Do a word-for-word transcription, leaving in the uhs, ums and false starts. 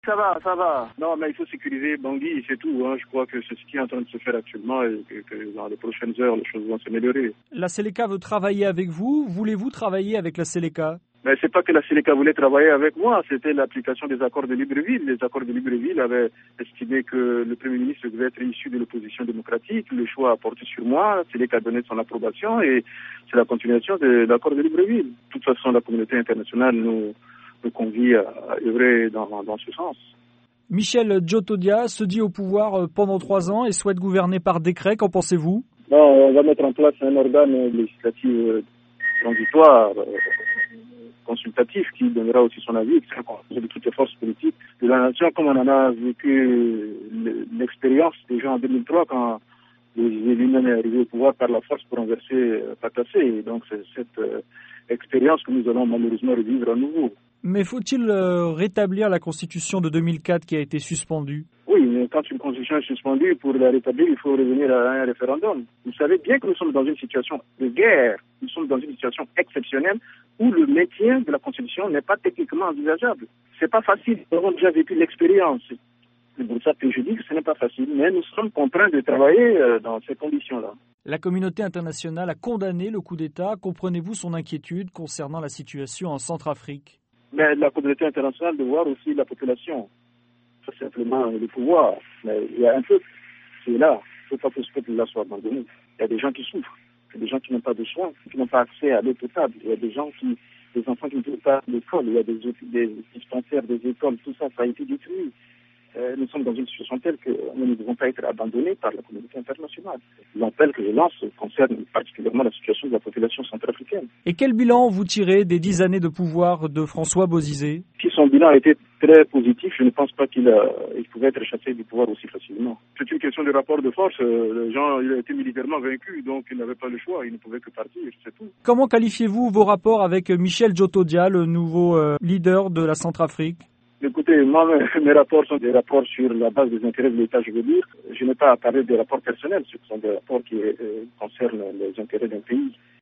Ça va, ça va. Non, mais il faut sécuriser Bangui, c'est tout. Hein. Je crois que c'est ce qui est en train de se faire actuellement et que, que dans les prochaines heures, les choses vont s'améliorer. La Seleka veut travailler avec vous. Voulez-vous travailler avec la Seleka? Mais c'est pas que la Seleka voulait travailler avec moi, c'était l'application des accords de Libreville. Les accords de Libreville avaient estimé que le Premier ministre devait être issu de l'opposition démocratique. Le choix a porté sur moi. La Seleka a donné son approbation et c'est la continuation de l'accord de Libreville. De toute façon, la communauté internationale nous, nous convie à œuvrer dans, dans ce sens. Michel Djotodia se dit au pouvoir pendant trois ans et souhaite gouverner par décret. Qu'en pensez-vous? Bon, on va mettre en place un organe législatif transitoire, consultatif, qui donnera aussi son avis, qui sera composé de toutes les forces politiques de la nation, comme on en a vécu l'expérience déjà en deux mille trois quand les élus sont arrivés au pouvoir par la force pour renverser Patassé. Et donc c'est cette euh, expérience que nous allons malheureusement revivre à nouveau. Mais faut-il euh, rétablir la constitution de deux mille quatre qui a été suspendue? Oui, mais quand une constitution est suspendue, pour la rétablir, il faut revenir à un référendum. Vous savez bien que nous sommes dans une situation de guerre, nous sommes dans une situation exceptionnelle où le maintien de la constitution n'est pas techniquement envisageable. C'est pas facile, nous avons déjà vécu l'expérience. C'est pour ça que je dis que ce n'est pas facile, mais nous sommes contraints de travailler dans ces conditions-là. La communauté internationale a condamné le coup d'État. Comprenez-vous son inquiétude concernant la situation en Centrafrique? Mais la communauté internationale de voir aussi la population. Pas simplement le pouvoir, mais il y a un peuple qui est là. Il ne faut pas que ce peuple-là soit abandonné. Il y a des gens qui souffrent, il y a des gens qui n'ont pas de soins, qui n'ont pas accès à l'eau potable, il y a des gens qui, des enfants qui ne peuvent pas à l'école, il y a des, des dispensaires, des écoles, tout ça, ça a été détruit. Euh, nous sommes dans une situation telle que nous ne devons pas être abandonnés par la communauté internationale. L'appel que je lance concerne particulièrement la situation de la population centrafricaine. Et quel bilan vous tirez des dix années de pouvoir de François Bozizé? Si son bilan a été très positif, je ne pense pas qu'il a, il pouvait être chassé du pouvoir aussi facilement. C'est une question de rapport de force. Les gens, il a été militairement vaincu, donc il n'avait pas le choix, il ne pouvait que partir, c'est tout. Comment qualifiez-vous vos rapports avec Michel Djotodia, le nouveau euh, leader de la Centrafrique? Écoutez, moi, mes rapports sont des rapports sur la base des intérêts de l'État, je veux dire. Je n'ai pas à parler des rapports personnels, ce sont des rapports qui euh, concernent les intérêts d'un pays.